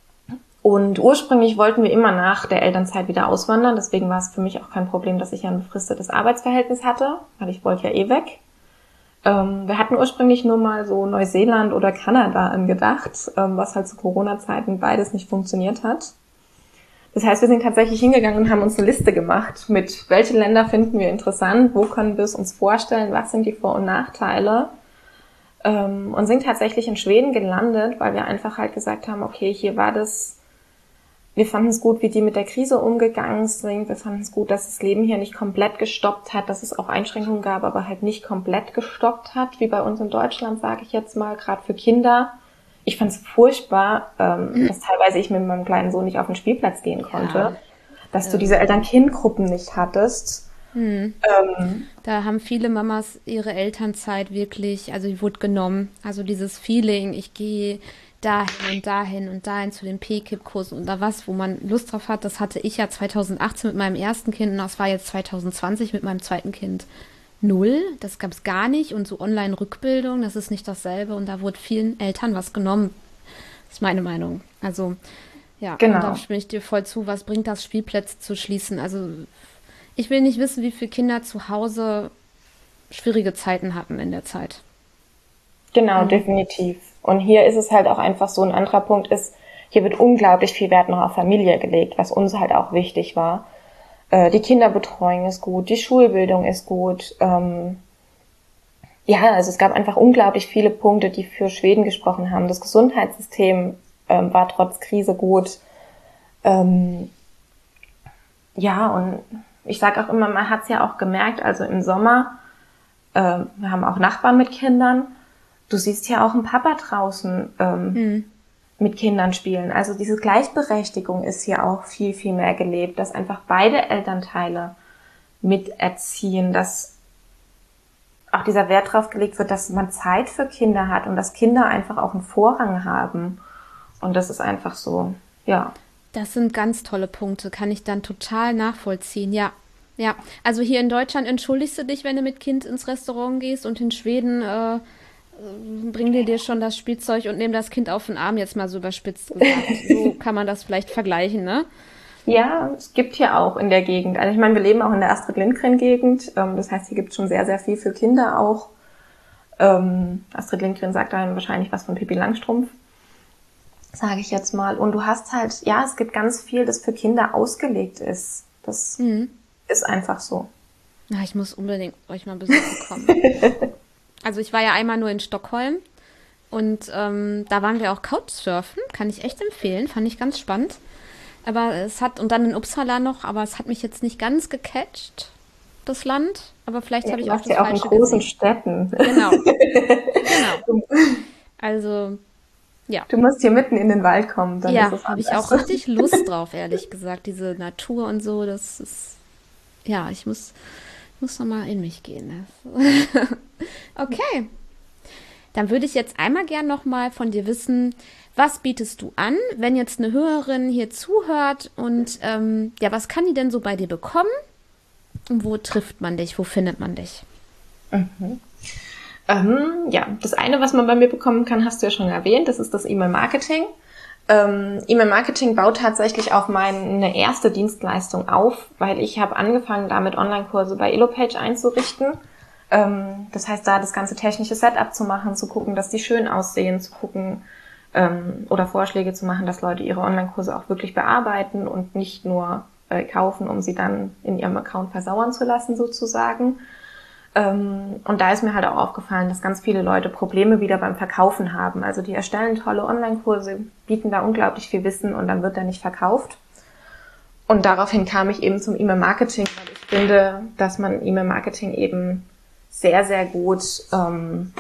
und ursprünglich wollten wir immer nach der Elternzeit wieder auswandern. Deswegen war es für mich auch kein Problem, dass ich ja ein befristetes Arbeitsverhältnis hatte, weil ich wollte ja eh weg. Ähm, wir hatten ursprünglich nur mal so Neuseeland oder Kanada angedacht, ähm, was halt zu Corona-Zeiten beides nicht funktioniert hat. Das heißt, wir sind tatsächlich hingegangen und haben uns eine Liste gemacht mit, welche Länder finden wir interessant, wo können wir es uns vorstellen, was sind die Vor- und Nachteile. Ähm, und sind tatsächlich in Schweden gelandet, weil wir einfach halt gesagt haben, okay, hier war das, wir fanden es gut, wie die mit der Krise umgegangen sind. Wir fanden es gut, dass das Leben hier nicht komplett gestoppt hat, dass es auch Einschränkungen gab, aber halt nicht komplett gestoppt hat, wie bei uns in Deutschland, sage ich jetzt mal, gerade für Kinder. Ich fand es furchtbar, ähm, dass teilweise ich mit meinem kleinen Sohn nicht auf den Spielplatz gehen konnte, ja. dass ja. du diese Eltern-Kind-Gruppen nicht hattest. Hm. Ähm, da haben viele Mamas ihre Elternzeit wirklich, also die wurde genommen. Also dieses Feeling, ich gehe dahin und dahin und dahin zu den P K I P-Kursen oder was, wo man Lust drauf hat, das hatte ich ja zweitausendachtzehn mit meinem ersten Kind und das war jetzt zweitausendzwanzig mit meinem zweiten Kind null. Das gab es gar nicht und so Online-Rückbildung, das ist nicht dasselbe und da wurde vielen Eltern was genommen. Das ist meine Meinung. Also ja, genau. Und da stimme ich dir voll zu, was bringt das, Spielplätze zu schließen? Also ich will nicht wissen, wie viele Kinder zu Hause schwierige Zeiten hatten in der Zeit. Genau, mhm. definitiv. Und hier ist es halt auch einfach so, ein anderer Punkt ist, hier wird unglaublich viel Wert noch auf Familie gelegt, was uns halt auch wichtig war. Äh, die Kinderbetreuung ist gut, die Schulbildung ist gut. Ähm, ja, also es gab einfach unglaublich viele Punkte, die für Schweden gesprochen haben. Das Gesundheitssystem ähm, war trotz Krise gut. Ähm, ja, und ich sage auch immer, man hat es ja auch gemerkt, also im Sommer, äh, wir haben auch Nachbarn mit Kindern, du siehst ja auch einen Papa draußen ähm, hm. mit Kindern spielen. Also diese Gleichberechtigung ist hier auch viel, viel mehr gelebt, dass einfach beide Elternteile miterziehen, dass auch dieser Wert drauf gelegt wird, dass man Zeit für Kinder hat und dass Kinder einfach auch einen Vorrang haben. Und das ist einfach so, ja. Das sind ganz tolle Punkte, kann ich dann total nachvollziehen, ja. Ja, also hier in Deutschland entschuldigst du dich, wenn du mit Kind ins Restaurant gehst, und in Schweden äh, bringen die dir schon das Spielzeug und nehmen das Kind auf den Arm, jetzt mal so überspitzt gesagt. So kann man das vielleicht vergleichen, ne? Ja, es gibt hier auch in der Gegend, also ich meine, wir leben auch in der Astrid Lindgren-Gegend, ähm, das heißt, hier gibt es schon sehr, sehr viel für Kinder auch. Ähm, Astrid Lindgren sagt dann wahrscheinlich was von Pippi Langstrumpf, sage ich jetzt mal. Und du hast halt, ja, es gibt ganz viel, das für Kinder ausgelegt ist. Das mhm. ist einfach so. Na, ich muss unbedingt euch mal besuchen kommen. Also ich war ja einmal nur in Stockholm und ähm, da waren wir auch Couchsurfen, kann ich echt empfehlen, fand ich ganz spannend. Aber es hat, und dann in Uppsala noch, aber es hat mich jetzt nicht ganz gecatcht, das Land. Aber vielleicht ja, habe ich auch das ja Falsche auch in großen gesehen. Städten. Genau. genau. Also, ja. Du musst hier mitten in den Wald kommen. Dann ja, habe ich auch richtig Lust drauf, ehrlich gesagt. Diese Natur und so, das ist, ja, ich muss, muss noch mal in mich gehen. Okay. Dann würde ich jetzt einmal gern noch mal von dir wissen, was bietest du an, wenn jetzt eine Hörerin hier zuhört und ähm, ja, was kann die denn so bei dir bekommen? Und wo trifft man dich? Wo findet man dich? Mhm. Ähm, ja, das eine, was man bei mir bekommen kann, hast du ja schon erwähnt, das ist das E-Mail-Marketing. Ähm, E-Mail-Marketing baut tatsächlich auf meine erste Dienstleistung auf, weil ich habe angefangen, damit Online-Kurse bei Elopage einzurichten. Ähm, das heißt, da das ganze technische Setup zu machen, zu gucken, dass die schön aussehen, zu gucken, Ähm, oder Vorschläge zu machen, dass Leute ihre Online-Kurse auch wirklich bearbeiten und nicht nur äh, kaufen, um sie dann in ihrem Account versauern zu lassen, sozusagen. Ähm, und da ist mir halt auch aufgefallen, dass ganz viele Leute Probleme wieder beim Verkaufen haben. Also die erstellen tolle Online-Kurse, bieten da unglaublich viel Wissen und dann wird da nicht verkauft. Und daraufhin kam ich eben zum E-Mail-Marketing, weil ich finde, dass man E-Mail-Marketing eben sehr, sehr gut ähm,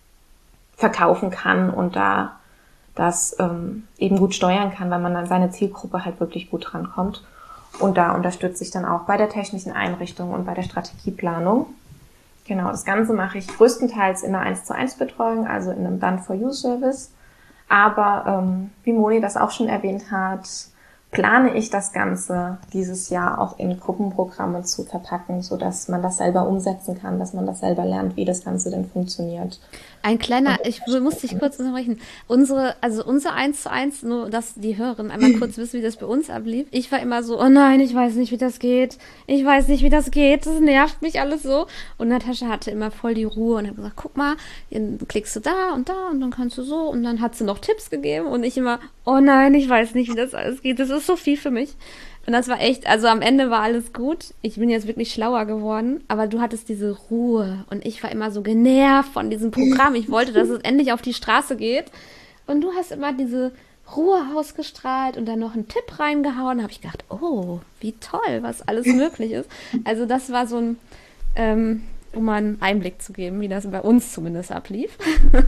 verkaufen kann und da das ähm, eben gut steuern kann, weil man dann seine Zielgruppe halt wirklich gut drankommt. Und da unterstütze ich dann auch bei der technischen Einrichtung und bei der Strategieplanung. Genau, das Ganze mache ich größtenteils in einer eins zu eins Betreuung, also in einem Done-for-You-Service. Aber ähm, wie Moni das auch schon erwähnt hat, plane ich das Ganze dieses Jahr auch in Gruppenprogramme zu verpacken, sodass man das selber umsetzen kann, dass man das selber lernt, wie das Ganze denn funktioniert. Ein kleiner, ich muss dich kurz unterbrechen. Unsere, also unser eins zu eins, nur dass die Hörerinnen einmal kurz wissen, wie das bei uns ablief. Ich war immer so, oh nein, ich weiß nicht, wie das geht. Ich weiß nicht, wie das geht. Das nervt mich alles so. Und Natascha hatte immer voll die Ruhe und hat gesagt, guck mal, dann klickst du da und da und dann kannst du so. Und dann hat sie noch Tipps gegeben und ich immer, oh nein, ich weiß nicht, wie das alles geht. Das ist so viel für mich. Und das war echt, also am Ende war alles gut. Ich bin jetzt wirklich schlauer geworden, aber du hattest diese Ruhe und ich war immer so genervt von diesem Programm. Ich wollte, dass es endlich auf die Straße geht. Und du hast immer diese Ruhe ausgestrahlt und dann noch einen Tipp reingehauen. Da habe ich gedacht, oh, wie toll, was alles möglich ist. Also das war so ein, ähm, um mal einen Einblick zu geben, wie das bei uns zumindest ablief.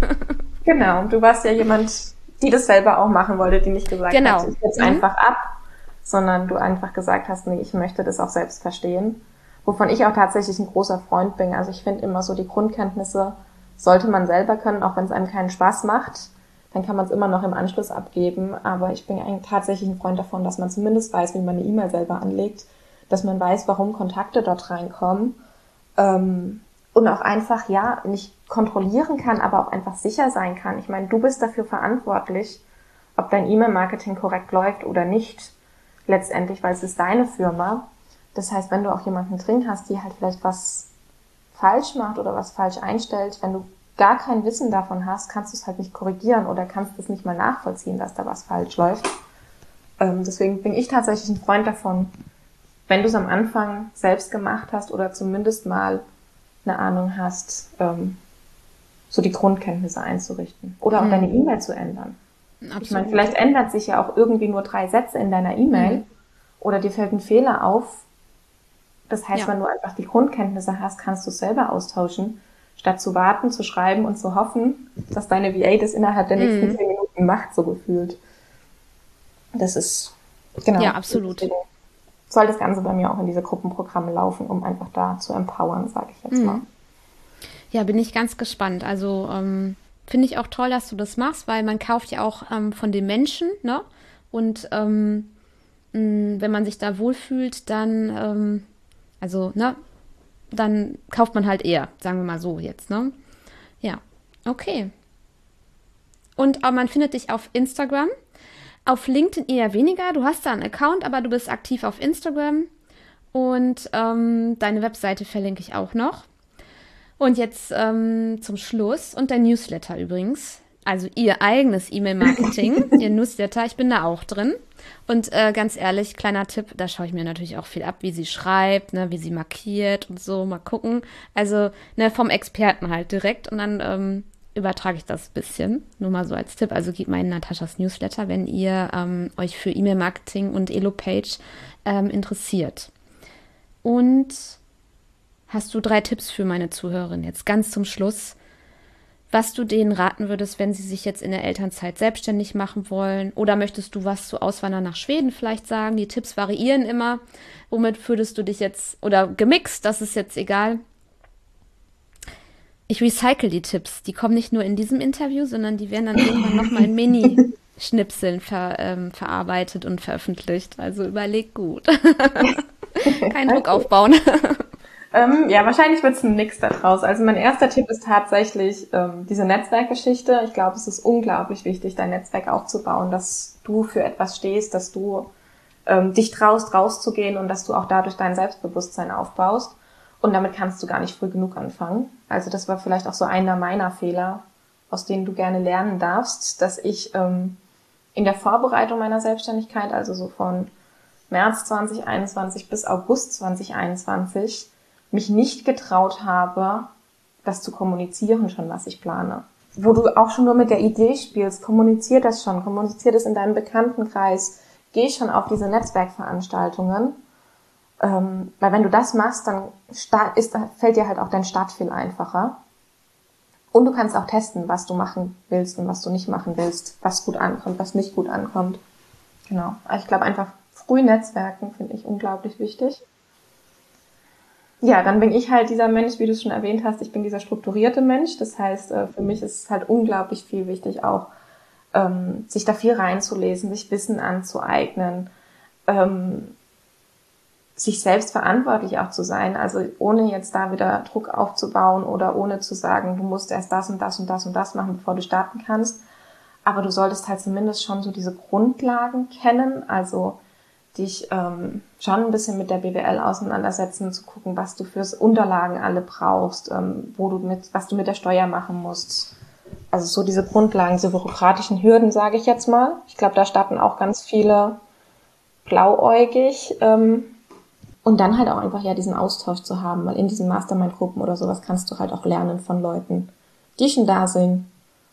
Genau, du warst ja jemand, die das selber auch machen wollte, die nicht gesagt genau. hat, ich setz mhm. einfach ab, sondern du einfach gesagt hast, nee, ich möchte das auch selbst verstehen. Wovon ich auch tatsächlich ein großer Freund bin. Also ich finde immer so, die Grundkenntnisse sollte man selber können, auch wenn es einem keinen Spaß macht. Dann kann man es immer noch im Anschluss abgeben. Aber ich bin eigentlich tatsächlich ein Freund davon, dass man zumindest weiß, wie man eine E-Mail selber anlegt, dass man weiß, warum Kontakte dort reinkommen. Ähm, und auch einfach, ja, nicht kontrollieren kann, aber auch einfach sicher sein kann. Ich meine, du bist dafür verantwortlich, ob dein E-Mail-Marketing korrekt läuft oder nicht. Letztendlich, weil es ist deine Firma. Das heißt, wenn du auch jemanden drin hast, die halt vielleicht was falsch macht oder was falsch einstellt, wenn du gar kein Wissen davon hast, kannst du es halt nicht korrigieren oder kannst es nicht mal nachvollziehen, dass da was falsch läuft. Ähm, deswegen bin ich tatsächlich ein Freund davon, wenn du es am Anfang selbst gemacht hast oder zumindest mal eine Ahnung hast, ähm, so die Grundkenntnisse einzurichten. Oder auch mhm. deine E-Mail zu ändern. Absolut. Ich meine, vielleicht ändert sich ja auch irgendwie nur drei Sätze in deiner E-Mail mhm. oder dir fällt ein Fehler auf. Das heißt, ja. wenn du einfach die Grundkenntnisse hast, kannst du es selber austauschen, statt zu warten, zu schreiben und zu hoffen, dass deine V A das innerhalb der nächsten mhm. zehn Minuten macht, so gefühlt. Das ist, genau. Ja, absolut. Soll das Ganze bei mir auch in diese Gruppenprogramme laufen, um einfach da zu empowern, sage ich jetzt mal. Ja, bin ich ganz gespannt. Also ähm, finde ich auch toll, dass du das machst, weil man kauft ja auch ähm, von den Menschen, ne? Und ähm, mh, wenn man sich da wohlfühlt, dann, ähm, also, ne, dann kauft man halt eher, sagen wir mal so jetzt, ne? Ja, okay. Und aber man findet dich auf Instagram. Auf LinkedIn eher weniger. Du hast da einen Account, aber du bist aktiv auf Instagram. Und ähm, deine Webseite verlinke ich auch noch. Und jetzt ähm, zum Schluss. Und dein Newsletter übrigens. Also ihr eigenes E-Mail-Marketing. Ihr Newsletter, ich bin da auch drin. Und äh, ganz ehrlich, kleiner Tipp, da schaue ich mir natürlich auch viel ab, wie sie schreibt, ne, wie sie markiert und so. Mal gucken. Also ne, vom Experten halt direkt. Und dann ähm, übertrage ich das ein bisschen, nur mal so als Tipp. Also gebt mal in Nataschas Newsletter, wenn ihr ähm, euch für E-Mail-Marketing und Elo-Page ähm, interessiert. Und hast du drei Tipps für meine Zuhörerin jetzt ganz zum Schluss, was du denen raten würdest, wenn sie sich jetzt in der Elternzeit selbstständig machen wollen? Oder möchtest du was zu Auswandern nach Schweden vielleicht sagen? Die Tipps variieren immer. Womit würdest du dich jetzt, oder gemixt, das ist jetzt egal. Ich recycle die Tipps. Die kommen nicht nur in diesem Interview, sondern die werden dann irgendwann nochmal in Mini-Schnipseln ver, ähm, verarbeitet und veröffentlicht. Also überleg gut. Kein Druck aufbauen. ähm, ja, wahrscheinlich wird es ein Mix daraus. Also mein erster Tipp ist tatsächlich ähm, diese Netzwerkgeschichte. Ich glaube, es ist unglaublich wichtig, dein Netzwerk aufzubauen, dass du für etwas stehst, dass du ähm, dich traust, rauszugehen und dass du auch dadurch dein Selbstbewusstsein aufbaust. Und damit kannst du gar nicht früh genug anfangen. Also das war vielleicht auch so einer meiner Fehler, aus denen du gerne lernen darfst, dass ich ähm, in der Vorbereitung meiner Selbstständigkeit, also so von März zwanzig einundzwanzig bis August zwanzig einundzwanzig, mich nicht getraut habe, das zu kommunizieren schon, was ich plane. Wo du auch schon nur mit der Idee spielst, kommunizier das schon, kommunizier das in deinem Bekanntenkreis, geh schon auf diese Netzwerkveranstaltungen. Ähm, weil wenn du das machst, dann start, ist, fällt dir halt auch dein Start viel einfacher. Und du kannst auch testen, was du machen willst und was du nicht machen willst, was gut ankommt, was nicht gut ankommt. Genau. Also ich glaube einfach, früh Netzwerken finde ich unglaublich wichtig. Ja, dann bin ich halt dieser Mensch, wie du es schon erwähnt hast, ich bin dieser strukturierte Mensch. Das heißt, für mich ist es halt unglaublich viel wichtig, auch ähm, sich da viel reinzulesen, sich Wissen anzueignen, ähm, sich selbst verantwortlich auch zu sein, also ohne jetzt da wieder Druck aufzubauen oder ohne zu sagen, du musst erst das und das und das und das machen, bevor du starten kannst. Aber du solltest halt zumindest schon so diese Grundlagen kennen, also dich ähm, schon ein bisschen mit der B W L auseinandersetzen, zu gucken, was du fürs Unterlagen alle brauchst, ähm, wo du mit, was du mit der Steuer machen musst. Also so diese Grundlagen, diese bürokratischen Hürden, sage ich jetzt mal. Ich glaube, da starten auch ganz viele blauäugig. Ähm, Und dann halt auch einfach ja diesen Austausch zu haben, weil in diesen Mastermind-Gruppen oder sowas kannst du halt auch lernen von Leuten, die schon da sind,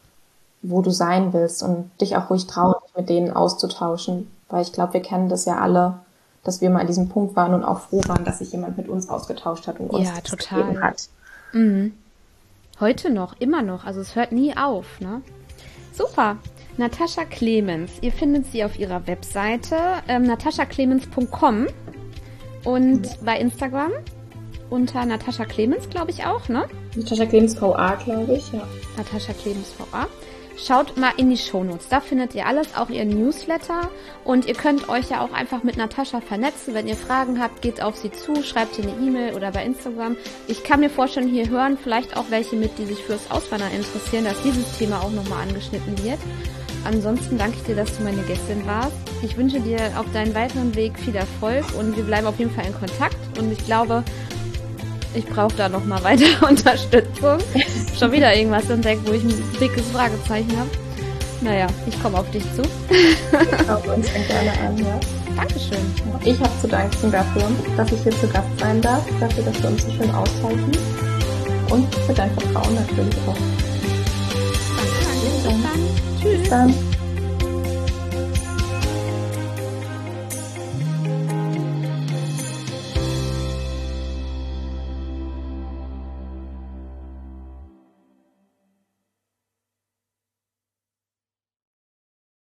wo du sein willst und dich auch ruhig trauen, dich mit denen auszutauschen, weil ich glaube, wir kennen das ja alle, dass wir mal an diesem Punkt waren und auch froh waren, dass sich jemand mit uns ausgetauscht hat und uns ja, das total. gegeben hat. Mhm. Heute noch, immer noch, also es hört nie auf, ne? Super. Natascha Clemens, ihr findet sie auf ihrer Webseite ähm, natascha clemens punkt com. Und bei Instagram unter Natascha Clemens, glaube ich auch, ne? Natascha Clemens V A, glaube ich, ja. Natascha Clemens V A. Schaut mal in die Shownotes, da findet ihr alles, auch ihr Newsletter. Und ihr könnt euch ja auch einfach mit Natascha vernetzen. Wenn ihr Fragen habt, geht auf sie zu, schreibt ihr eine E-Mail oder bei Instagram. Ich kann mir vorstellen, hier hören vielleicht auch welche mit, die sich fürs Auswandern interessieren, dass dieses Thema auch nochmal angeschnitten wird. Ansonsten danke ich dir, dass du meine Gästin warst. Ich wünsche dir auf deinem weiteren Weg viel Erfolg und wir bleiben auf jeden Fall in Kontakt. Und ich glaube, ich brauche da nochmal weitere Unterstützung. Schon wieder irgendwas entdeckt, wo ich ein dickes Fragezeichen habe. Naja, ich komme auf dich zu. Schauen wir uns dann gerne an, ja. Dankeschön. Ich habe zu danken dafür, dass ich hier zu Gast sein darf, dafür, dass wir uns so schön austauschen und für dein Vertrauen natürlich auch. Danke, bis dann. Tschüss. Bis dann.